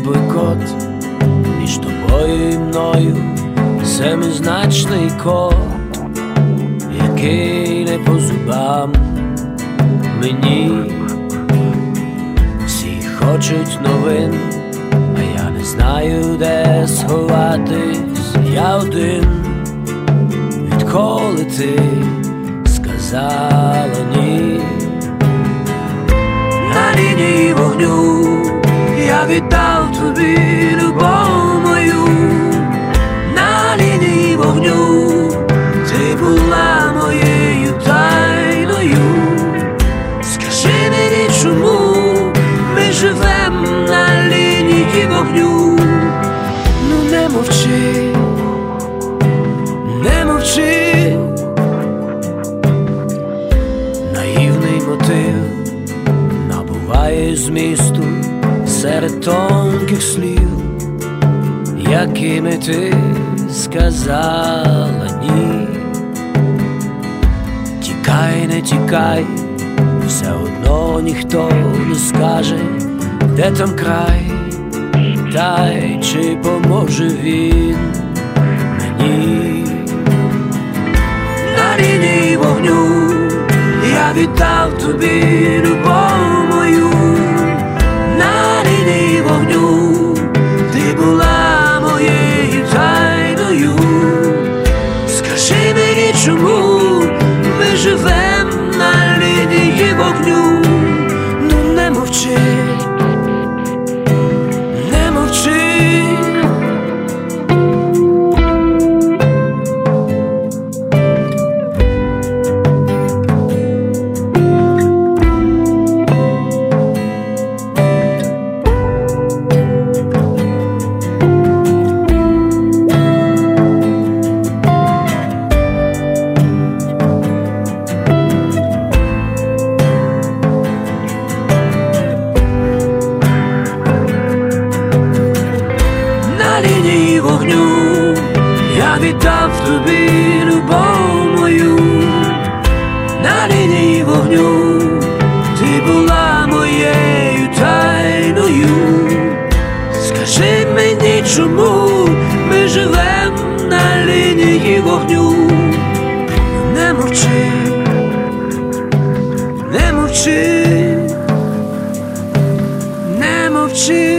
ніби код між тобою і мною, семизначний код, який не по зубам мені. Всі хочуть новин, а я не знаю, де сховатись. Я один, відколи ти сказала ні. На лінії вогню я віддав тобі любов мою. На лінії вогню ти була моєю тайною. Скажи мені, чому ми живем на лінії вогню? Ну не мовчи, не мовчи. Наївний мотив набуває змісту серед тонких слів, якими ти сказала ні. Тікай, не тікай, все одно ніхто не скаже, де там край, та й чи поможе він мені. На лінії вогню я віддав тобі любов мою. На лінії вогню ти була моєю тайною. Скажи мені, чому ми живем на лінії вогню? Ну не мовчи, не мовчи. На лінії вогню я віддав тобі любов мою. На лінії вогню ти була моєю тайною. Скажи мені, чому ми живем на лінії вогню? Не мовчи, не мовчи, не мовчи.